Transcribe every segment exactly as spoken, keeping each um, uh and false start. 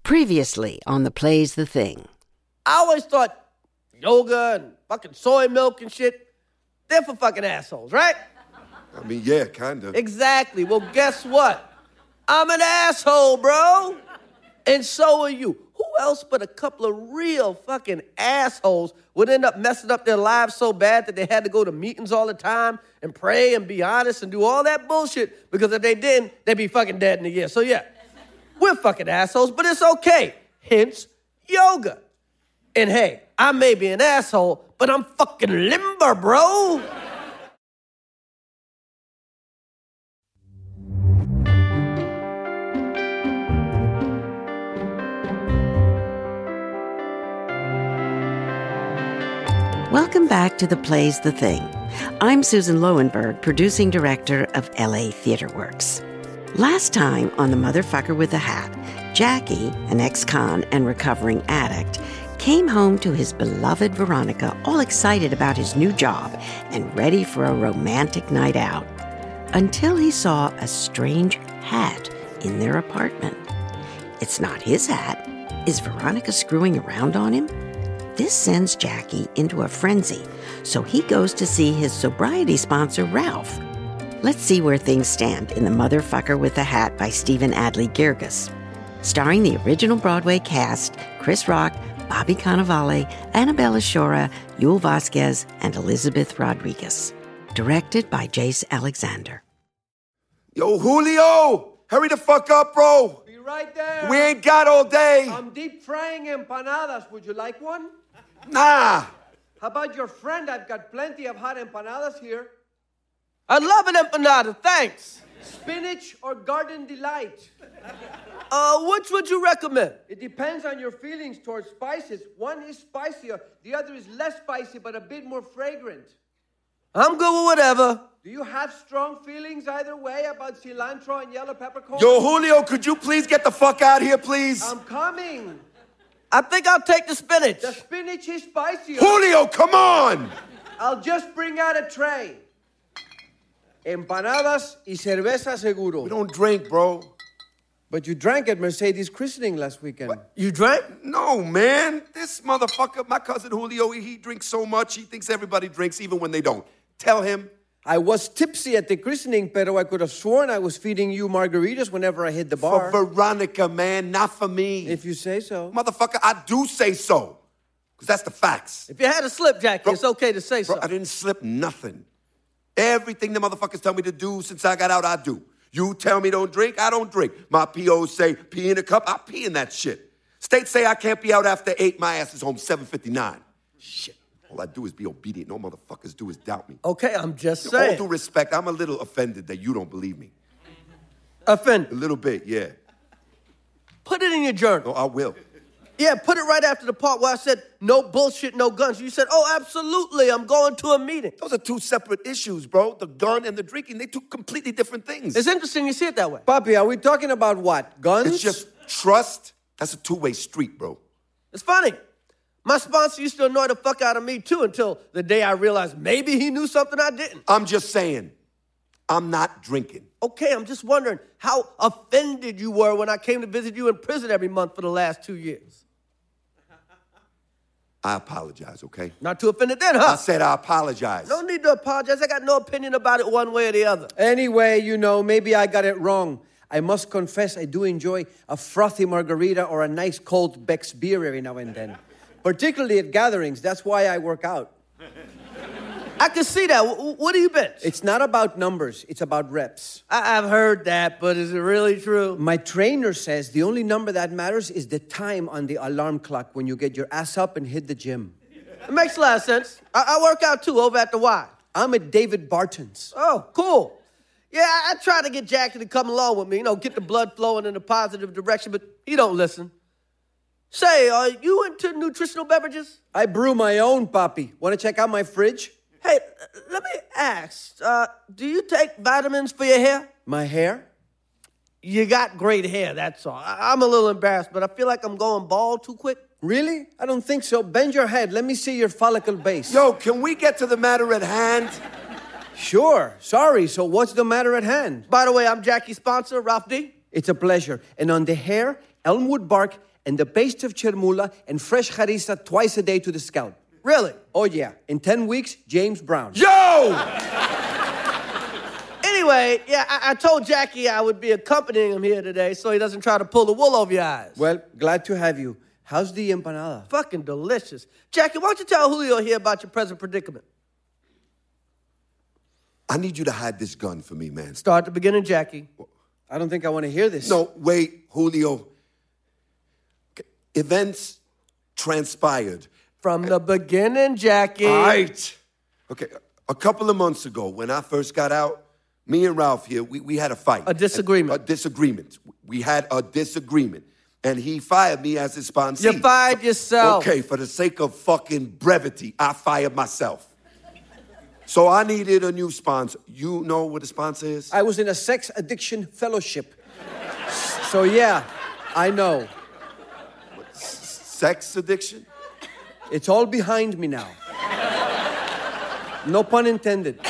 Previously on The Play's the Thing. I always thought yoga and fucking soy milk and shit, they're for fucking assholes, right? I mean, yeah, kind of. Exactly. Well, guess what? I'm an asshole, bro. And so are you. Who else but a couple of real fucking assholes would end up messing up their lives so bad that they had to go to meetings all the time and pray and be honest and do all that bullshit? Because if they didn't, they'd be fucking dead in a year. So yeah, we're fucking assholes, but it's okay. Hence, yoga. And hey, I may be an asshole, but I'm fucking limber, bro. Welcome back to The Play's the Thing. I'm Susan Lowenberg, producing director of L A Theater Works. Last time on The Motherfucker with the Hat, Jackie, an ex-con and recovering addict, came home to his beloved Veronica all excited about his new job and ready for a romantic night out, until he saw a strange hat in their apartment. It's not his hat. Is Veronica screwing around on him? This sends Jackie into a frenzy, so he goes to see his sobriety sponsor, Ralph. Let's see where things stand in The Motherfucker with the Hat by Stephen Adly Guirgis. Starring the original Broadway cast, Chris Rock, Bobby Cannavale, Annabella Shora, Yul Vasquez, and Elizabeth Rodriguez. Directed by Jace Alexander. Yo, Julio! Hurry the fuck up, bro! Be right there. We ain't got all day! I'm deep frying empanadas. Would you like one? Nah! How about your friend? I've got plenty of hot empanadas here. I'd love an empanada, thanks. Spinach or garden delight? Uh, which would you recommend? It depends on your feelings towards spices. One is spicier, the other is less spicy, but a bit more fragrant. I'm good with whatever. Do you have strong feelings either way about cilantro and yellow peppercorns? Yo, Julio, could you please get the fuck out here, please? I'm coming. I think I'll take the spinach. The spinach is spicier. Julio, come on! I'll just bring out a tray. Empanadas y cerveza seguro. We don't drink, bro. But you drank at Mercedes' christening last weekend. What? You drank? No, man. This motherfucker, my cousin Julio, he, he drinks so much, he thinks everybody drinks even when they don't. Tell him. I was tipsy at the christening, pero I could have sworn I was feeding you margaritas whenever I hit the bar. For Veronica, man, not for me. If you say so. Motherfucker, I do say so. Because that's the facts. If you had a slip, Jackie, bro, it's okay to say bro, so. I didn't slip nothing. Everything the motherfuckers tell me to do since I got out, I do. You tell me don't drink, I don't drink. My P Os say pee in a cup, I pee in that shit. States say I can't be out after eight, my ass is home seven fifty-nine. Shit. All I do is be obedient. No motherfuckers do is doubt me. Okay, I'm just With saying. all due respect, I'm a little offended that you don't believe me. Offended? A little bit, yeah. Put it in your journal. No, I will. Yeah, put it right after the part where I said, no bullshit, no guns. You said, oh, absolutely, I'm going to a meeting. Those are two separate issues, bro. The gun and the drinking, they two completely different things. It's interesting you see it that way. Papi, are we talking about what? Guns? It's just trust. That's a two-way street, bro. It's funny. My sponsor used to annoy the fuck out of me, too, until the day I realized maybe he knew something I didn't. I'm just saying, I'm not drinking. Okay, I'm just wondering how offended you were when I came to visit you in prison every month for the last two years. I apologize, okay? Not too offended then, huh? I said I apologize. No need to apologize. I got no opinion about it one way or the other. Anyway, you know, maybe I got it wrong. I must confess I do enjoy a frothy margarita or a nice cold Beck's beer every now and then. Particularly at gatherings. That's why I work out. I can see that. What do you bench? It's not about numbers. It's about reps. I- I've heard that, but is it really true? My trainer says the only number that matters is the time on the alarm clock when you get your ass up and hit the gym. It makes a lot of sense. I, I work out, too, over at the Y. I'm at David Barton's. Oh, cool. Yeah, I, I try to get Jackie to come along with me, you know, get the blood flowing in a positive direction, but he don't listen. Say, are you into nutritional beverages? I brew my own, Papi. Want to check out my fridge? Hey, let me ask, uh, do you take vitamins for your hair? My hair? You got great hair, that's all. I- I'm a little embarrassed, but I feel like I'm going bald too quick. Really? I don't think so. Bend your head. Let me see your follicle base. Yo, can we get to the matter at hand? Sure. Sorry. So what's the matter at hand? By the way, I'm Jackie's sponsor, Ralph D. It's a pleasure. And on the hair, elmwood bark, and the paste of chermoula and fresh harissa twice a day to the scalp. Really? Oh, yeah. In ten weeks, James Brown. Yo! Anyway, yeah, I, I told Jackie I would be accompanying him here today so he doesn't try to pull the wool over your eyes. Well, glad to have you. How's the empanada? Fucking delicious. Jackie, why don't you tell Julio here about your present predicament? I need you to hide this gun for me, man. Start at the beginning, Jackie. I don't think I want to hear this. No, wait, Julio. Events transpired. From the beginning, Jackie. All right. Okay, a couple of months ago, when I first got out, me and Ralph here, we, we had a fight. A disagreement. A, a disagreement. We had a disagreement. And he fired me as his sponsor. You fired yourself. Okay, for the sake of fucking brevity, I fired myself. So I needed a new sponsor. You know what a sponsor is? I was in a sex addiction fellowship. So, yeah, I know. Sex addiction? It's all behind me now. No pun intended.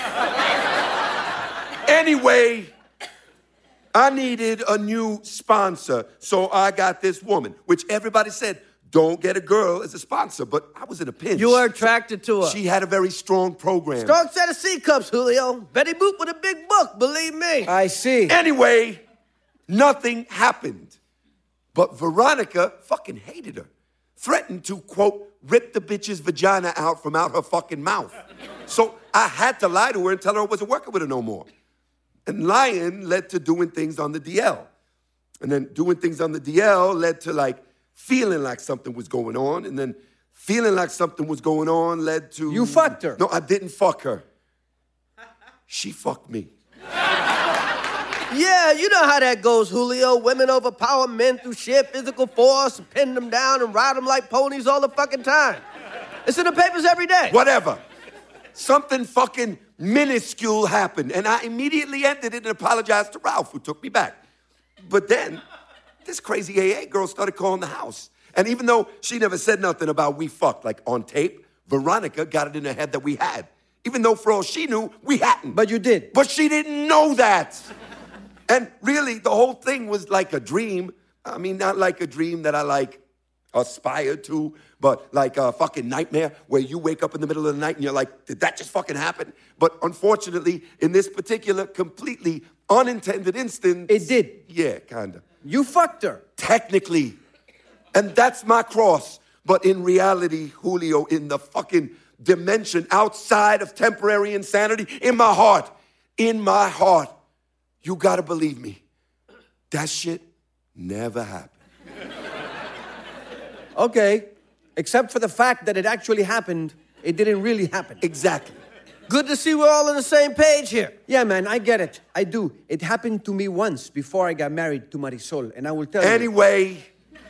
Anyway, I needed a new sponsor, so I got this woman, which everybody said, don't get a girl as a sponsor, but I was in a pinch. You were attracted to her. She had a very strong program. Strong set of C cups, Julio. Betty Boop with a big book, believe me. I see. Anyway, nothing happened. But Veronica fucking hated her. Threatened to, quote, rip the bitch's vagina out from out her fucking mouth. So I had to lie to her and tell her I wasn't working with her no more. And lying led to doing things on the D L. And then doing things on the D L led to, like, feeling like something was going on. And then feeling like something was going on led to... You fucked her. No, I didn't fuck her. She fucked me. Yeah, you know how that goes, Julio. Women overpower men through sheer physical force, pin them down and ride them like ponies all the fucking time. It's in the papers every day. Whatever. Something fucking minuscule happened, and I immediately ended it and apologized to Ralph, who took me back. But then, this crazy A A girl started calling the house. And even though she never said nothing about we fucked, like on tape, Veronica got it in her head that we had. Even though for all she knew, we hadn't. But you did. But she didn't know that. And really, the whole thing was like a dream. I mean, not like a dream that I like aspired to, but like a fucking nightmare where you wake up in the middle of the night and you're like, did that just fucking happen? But unfortunately, in this particular completely unintended instance... It did. Yeah, kinda. You fucked her. Technically. And that's my cross. But in reality, Julio, in the fucking dimension outside of temporary insanity, in my heart, in my heart, you gotta believe me, that shit never happened. Okay, except for the fact that it actually happened, it didn't really happen. Exactly. Good to see we're all on the same page here. Yeah, man, I get it. I do. It happened to me once before I got married to Marisol, and I will tell anyway, you. Anyway,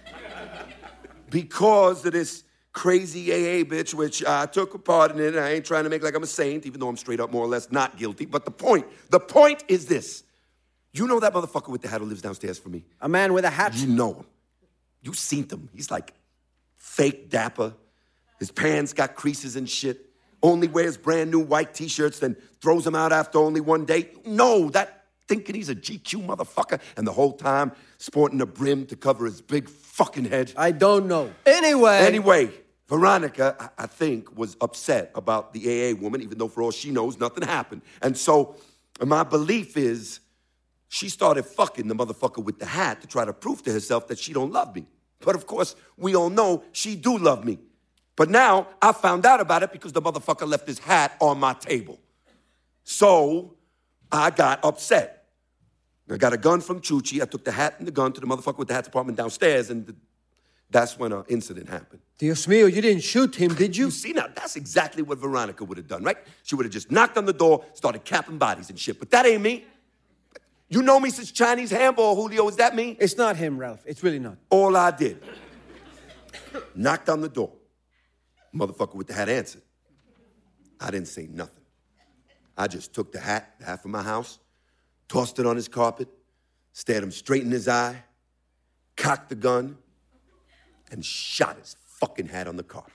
because of this crazy A A bitch, which I took a part in it, and I ain't trying to make like I'm a saint, even though I'm straight up more or less not guilty. But the point, the point is this. You know that motherfucker with the hat who lives downstairs from me? A man with a hat? You know him. You seen him. He's like fake dapper. His pants got creases and shit. Only wears brand new white t-shirts, then throws them out after only one day. No, that thinking he's a G Q motherfucker, and the whole time sporting a brim to cover his big fucking head. I don't know. Anyway. Anyway, Veronica, I think, was upset about the A A woman, even though for all she knows, nothing happened. And so my belief is she started fucking the motherfucker with the hat to try to prove to herself that she don't love me. But of course, we all know she do love me. But now I found out about it because the motherfucker left his hat on my table. So I got upset. I got a gun from Chuchi. I took the hat and the gun to the motherfucker with the hat department downstairs, and the, that's when an incident happened. Dios mío, you didn't shoot him, did you? You see, now, that's exactly what Veronica would have done, right? She would have just knocked on the door, started capping bodies and shit. But that ain't me. You know me since Chinese handball, Julio. Is that me? It's not him, Ralph. It's really not. All I did, knocked on the door. Motherfucker with the hat answered. I didn't say nothing. I just took the hat, the hat from my house, tossed it on his carpet, stared him straight in his eye, cocked the gun, and shot his fucking hat on the carpet.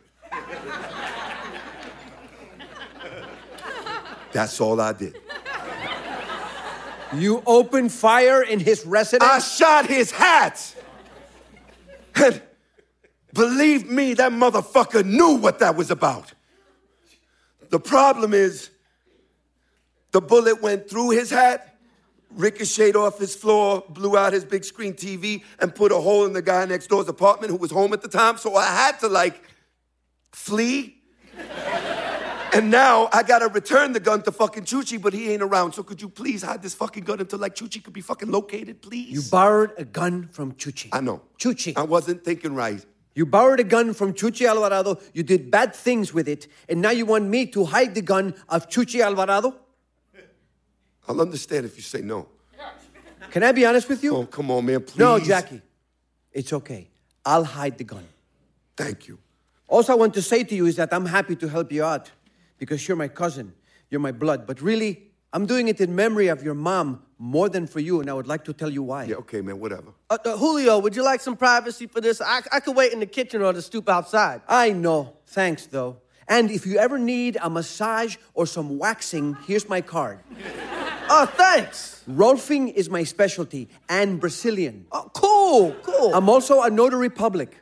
That's all I did. You opened fire in his residence? I shot his hat. And believe me, that motherfucker knew what that was about. The problem is, the bullet went through his hat, ricocheted off his floor, blew out his big screen T V, and put a hole in the guy next door's apartment who was home at the time. So I had to, like, flee. And now I gotta return the gun to fucking Chuchi, but he ain't around. So could you please hide this fucking gun until, like, Chuchi could be fucking located, please? You borrowed a gun from Chuchi. I know. Chuchi. I wasn't thinking right. You borrowed a gun from Chuchi Alvarado, you did bad things with it, and now you want me to hide the gun of Chuchi Alvarado? I'll understand if you say no. Can I be honest with you? Oh, come on, man, please. No, Jackie. It's okay. I'll hide the gun. Thank you. Also, I want to say to you is that I'm happy to help you out because you're my cousin, you're my blood. But really, I'm doing it in memory of your mom more than for you, and I would like to tell you why. Yeah, okay, man, whatever. Uh, uh, Julio, would you like some privacy for this? I, I could wait in the kitchen or the stoop outside. I know. Thanks, though. And if you ever need a massage or some waxing, here's my card. Oh, thanks. Rolfing is my specialty, and Brazilian. Oh, cool, cool. I'm also a notary public.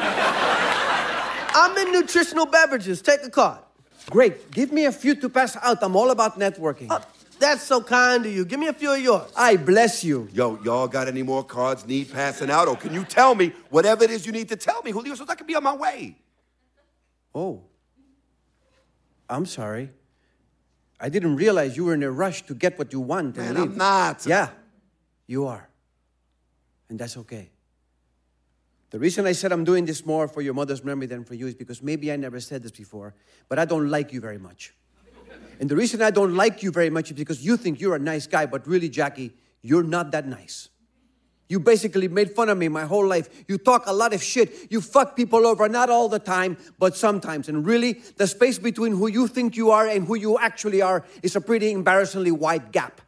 I'm in nutritional beverages. Take a card. Great. Give me a few to pass out. I'm all about networking. Oh, that's so kind of you. Give me a few of yours. I bless you. Yo, y'all got any more cards need passing out? Or can you tell me whatever it is you need to tell me, Julio, so I can be on my way? Oh. I'm sorry. I didn't realize you were in a rush to get what you want and Man, leave. I'm not. Yeah, you are. And that's okay. The reason I said I'm doing this more for your mother's memory than for you is because maybe I never said this before, but I don't like you very much. And the reason I don't like you very much is because you think you're a nice guy, but really, Jackie, you're not that nice. You basically made fun of me my whole life. You talk a lot of shit. You fuck people over, not all the time, but sometimes. And really, the space between who you think you are and who you actually are is a pretty embarrassingly wide gap.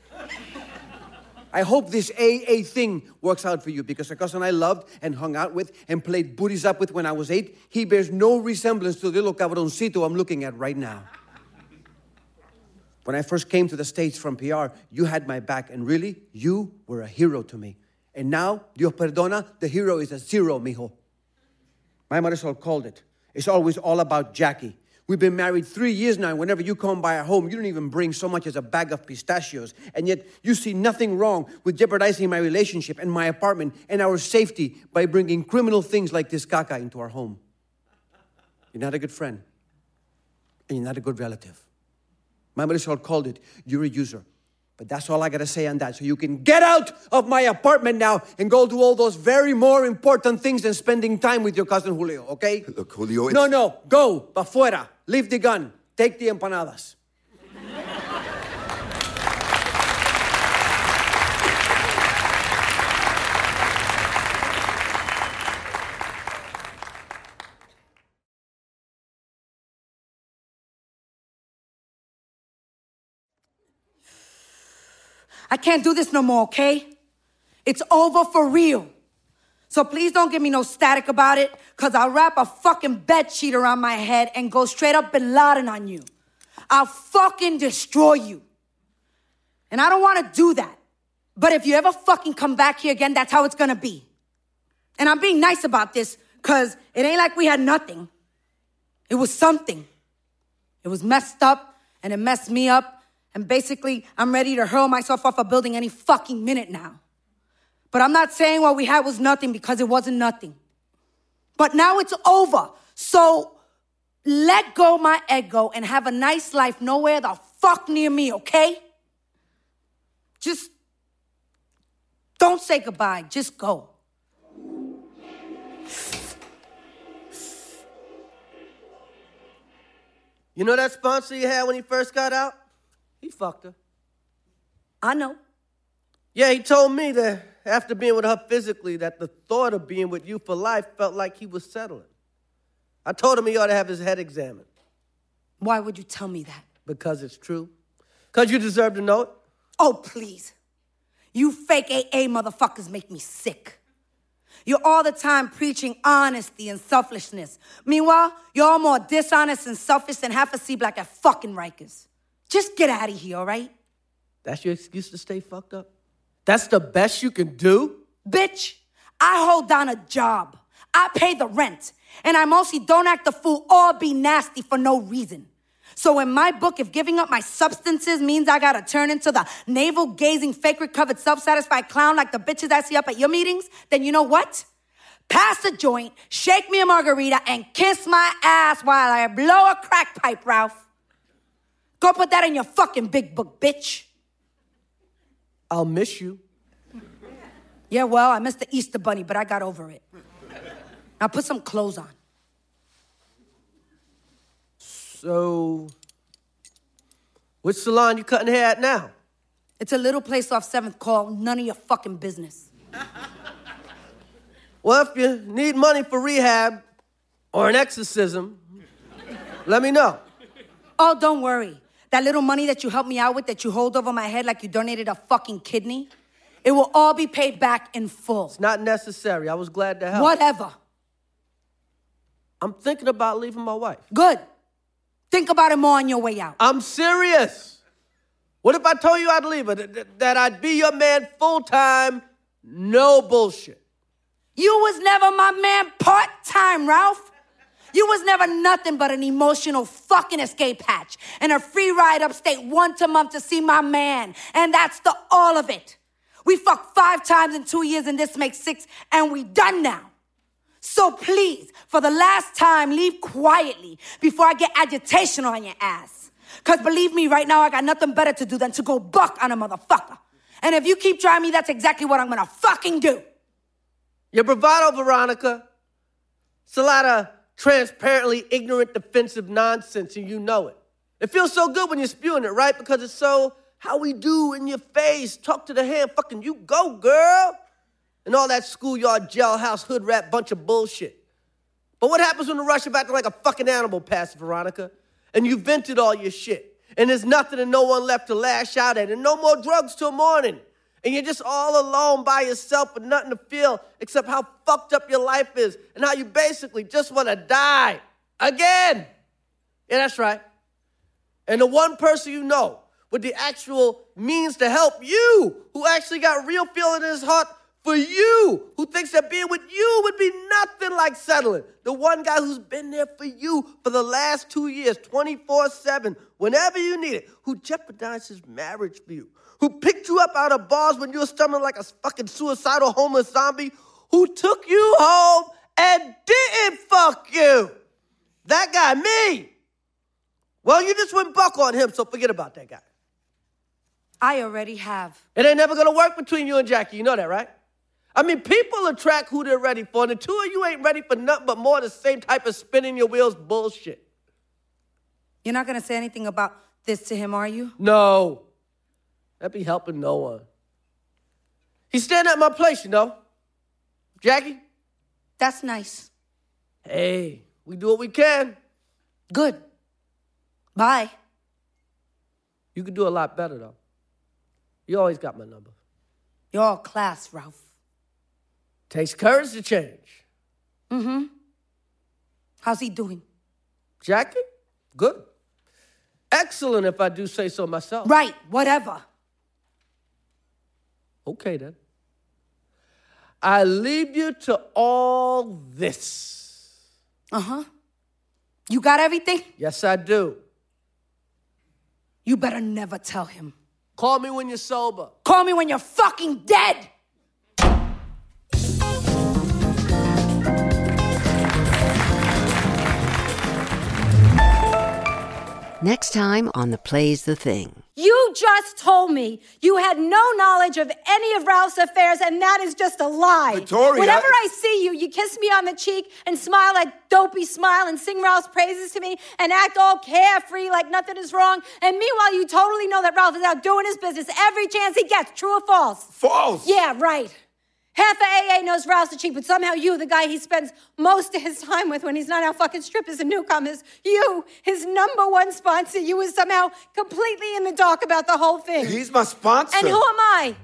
I hope this A A thing works out for you because a cousin I loved and hung out with and played booties up with when I was eight, he bears no resemblance to the little cabroncito I'm looking at right now. When I first came to the States from P R, you had my back, and really, you were a hero to me. And now, Dios perdona, the hero is a zero, mijo. My Marisol called it. It's always all about Jackie. We've been married three years now, and whenever you come by our home, you don't even bring so much as a bag of pistachios. And yet, you see nothing wrong with jeopardizing my relationship and my apartment and our safety by bringing criminal things like this caca into our home. You're not a good friend, and you're not a good relative. My Marisol called it, you're a user. But that's all I got to say on that. So you can get out of my apartment now and go do all those very more important things than spending time with your cousin Julio, okay? Look, Julio, it's... No, no, go, pa' fuera. Leave the gun. Take the empanadas. I can't do this no more, okay? It's over for real. So please don't give me no static about it, because I'll wrap a fucking bed sheet around my head and go straight up Bin Laden on you. I'll fucking destroy you. And I don't want to do that. But if you ever fucking come back here again, that's how it's gonna be. And I'm being nice about this, because it ain't like we had nothing. It was something. It was messed up, and it messed me up. And basically, I'm ready to hurl myself off a building any fucking minute now. But I'm not saying what we had was nothing because it wasn't nothing. But now it's over. So let go my ego and have a nice life nowhere the fuck near me, okay? Just don't say goodbye. Just go. You know that sponsor you had when he first got out? He fucked her. I know. Yeah, he told me that after being with her physically, that the thought of being with you for life felt like he was settling. I told him he ought to have his head examined. Why would you tell me that? Because it's true. Because you deserve to know it. Oh, please. You fake A A motherfuckers make me sick. You're all the time preaching honesty and selfishness. Meanwhile, you're all more dishonest and selfish than half a C-block at fucking Rikers. Just get out of here, all right? That's your excuse to stay fucked up? That's the best you can do? Bitch, I hold down a job. I pay the rent. And I mostly don't act a fool or be nasty for no reason. So in my book, if giving up my substances means I gotta turn into the navel-gazing, fake-recovered, self-satisfied clown like the bitches I see up at your meetings, then you know what? Pass the joint, shake me a margarita, and kiss my ass while I blow a crack pipe, Ralph. Go put that in your fucking big book, bitch. I'll miss you. Yeah, well, I missed the Easter bunny, but I got over it. Now put some clothes on. So, which salon you cutting hair at now? It's a little place off seventh called None of Your Fucking Business. Well, if you need money for rehab or an exorcism, let me know. Oh, don't worry. That little money that you helped me out with that you hold over my head like you donated a fucking kidney, it will all be paid back in full. It's not necessary. I was glad to help. Whatever. I'm thinking about leaving my wife. Good. Think about it more on your way out. I'm serious. What if I told you I'd leave her? That, that I'd be your man full-time, no bullshit. You was never my man part-time, Ralph. You was never nothing but an emotional fucking escape hatch and a free ride upstate once a month to see my man. And that's the all of it. We fucked five times in two years and this makes six and we done now. So please, for the last time, leave quietly before I get agitation on your ass. Because believe me, right now, I got nothing better to do than to go buck on a motherfucker. And if you keep trying me, that's exactly what I'm going to fucking do. Your bravado, Veronica. It's a lot of transparently ignorant defensive nonsense, and you know it. It feels so good when you're spewing it, right? Because it's so how we do in your face. Talk to the hand, fucking you go, girl. And all that schoolyard, jailhouse, hood rat bunch of bullshit. But what happens when the rush of acting like a fucking animal passes, Veronica? And you vented all your shit. And there's nothing and no one left to lash out at. And no more drugs till morning. And you're just all alone by yourself with nothing to feel except how fucked up your life is. And how you basically just want to die. Again. Yeah, that's right. And the one person you know with the actual means to help you, who actually got real feeling in his heart for you, who thinks that being with you would be nothing like settling. The one guy who's been there for you for the last two years, twenty-four seven, whenever you need it, who jeopardized his marriage for you, who picked you up out of bars when you were stumbling like a fucking suicidal homeless zombie, who took you home and didn't fuck you. That guy, me. Well, you just went buck on him, so forget about that guy. I already have. It ain't never gonna work between you and Jackie, you know that, right? I mean, people attract who they're ready for, and the two of you ain't ready for nothing but more of the same type of spinning your wheels bullshit. You're not going to say anything about this to him, are you? No. That'd be helping no one. He's staying at my place, you know. Jackie? That's nice. Hey, we do what we can. Good. Bye. You could do a lot better, though. You always got my number. You're all class, Ralph. Takes courage to change. Mm-hmm. How's he doing? Jackie? Good. Excellent, if I do say so myself. Right, whatever. Okay, then. I leave you to all this. Uh-huh. You got everything? Yes, I do. You better never tell him. Call me when you're sober. Call me when you're fucking dead! Next time on The Play's the Thing. You just told me you had no knowledge of any of Ralph's affairs, and that is just a lie. Victoria, Whenever I... I see you, you kiss me on the cheek and smile that dopey smile and sing Ralph's praises to me and act all carefree like nothing is wrong. And meanwhile, you totally know that Ralph is out doing his business every chance he gets. True or false? False. Yeah, right. Half of A A knows Ralph's the cheek, but somehow you, the guy he spends most of his time with when he's not out fucking strippers and newcomers, you, his number one sponsor, you is somehow completely in the dark about the whole thing. He's my sponsor. And who am I?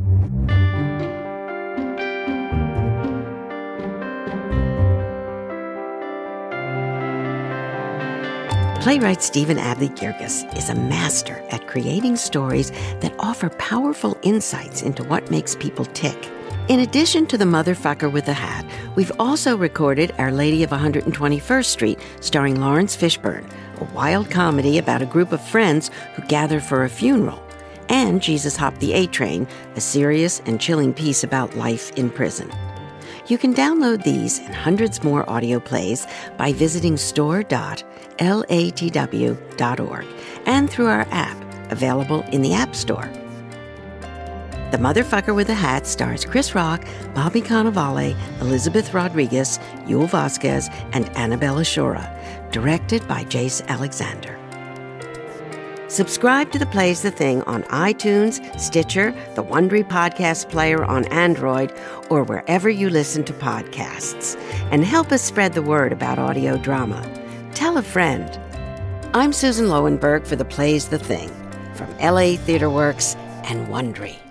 Playwright Stephen Adly Girgis is a master at creating stories that offer powerful insights into what makes people tick. In addition to The Motherfucker with the Hat, we've also recorded Our Lady of one hundred twenty-first Street, starring Lawrence Fishburne, a wild comedy about a group of friends who gather for a funeral, and Jesus Hopped the A-Train, a serious and chilling piece about life in prison. You can download these and hundreds more audio plays by visiting store dot latw dot org and through our app, available in the App Store. The Motherfucker with a Hat stars Chris Rock, Bobby Cannavale, Elizabeth Rodriguez, Yul Vasquez, and Annabella Shura, directed by Jace Alexander. Subscribe to The Plays the Thing on iTunes, Stitcher, the Wondery Podcast Player on Android, or wherever you listen to podcasts. And help us spread the word about audio drama. Tell a friend. I'm Susan Lowenberg for The Plays the Thing, from L A Theatre Works and Wondery.